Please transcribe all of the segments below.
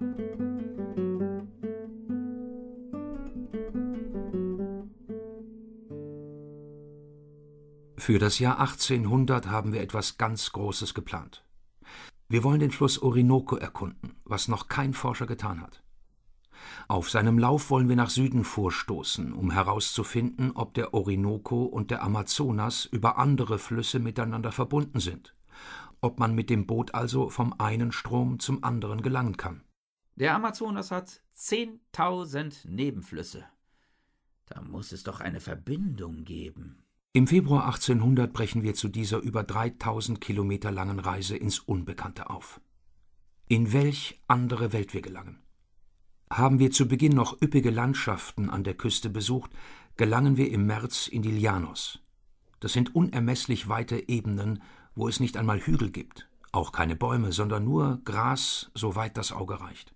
Für das Jahr 1800 haben wir etwas ganz Großes geplant. Wir wollen den Fluss Orinoco erkunden, was noch kein Forscher getan hat. Auf seinem Lauf wollen wir nach Süden vorstoßen, um herauszufinden, ob der Orinoco und der Amazonas über andere Flüsse miteinander verbunden sind, ob man mit dem Boot also vom einen Strom zum anderen gelangen kann. Der Amazonas hat 10.000 Nebenflüsse. Da muss es doch eine Verbindung geben. Im Februar 1800 brechen wir zu dieser über 3.000 Kilometer langen Reise ins Unbekannte auf. In welch andere Welt wir gelangen. Haben wir zu Beginn noch üppige Landschaften an der Küste besucht, gelangen wir im März in die Llanos. Das sind unermesslich weite Ebenen, wo es nicht einmal Hügel gibt, auch keine Bäume, sondern nur Gras, soweit das Auge reicht.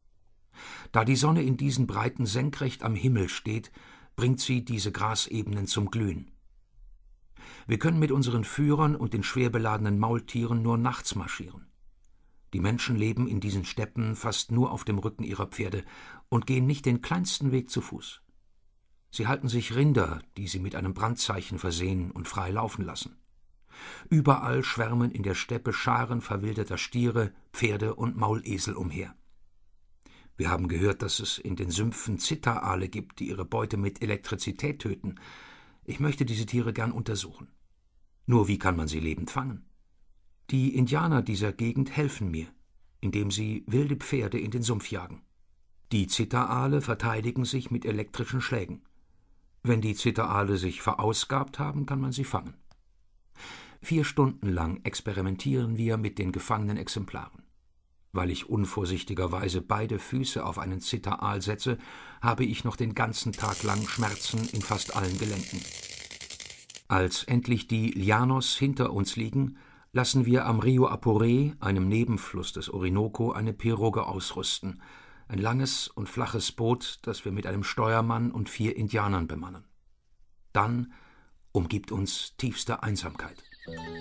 Da die Sonne in diesen Breiten senkrecht am Himmel steht, bringt sie diese Grasebenen zum Glühen. Wir können mit unseren Führern und den schwer beladenen Maultieren nur nachts marschieren. Die Menschen leben in diesen Steppen fast nur auf dem Rücken ihrer Pferde und gehen nicht den kleinsten Weg zu Fuß. Sie halten sich Rinder, die sie mit einem Brandzeichen versehen und frei laufen lassen. Überall schwärmen in der Steppe Scharen verwilderter Stiere, Pferde und Maulesel umher. Wir haben gehört, dass es in den Sümpfen Zitteraale gibt, die ihre Beute mit Elektrizität töten. Ich möchte diese Tiere gern untersuchen. Nur wie kann man sie lebend fangen? Die Indianer dieser Gegend helfen mir, indem sie wilde Pferde in den Sumpf jagen. Die Zitteraale verteidigen sich mit elektrischen Schlägen. Wenn die Zitteraale sich verausgabt haben, kann man sie fangen. 4 Stunden lang experimentieren wir mit den gefangenen Exemplaren. Weil ich unvorsichtigerweise beide Füße auf einen Zitteraal setze, habe ich noch den ganzen Tag lang Schmerzen in fast allen Gelenken. Als endlich die Llanos hinter uns liegen, lassen wir am Rio Apure, einem Nebenfluss des Orinoco, eine Pirogue ausrüsten, ein langes und flaches Boot, das wir mit einem Steuermann und 4 Indianern bemannen. Dann umgibt uns tiefste Einsamkeit.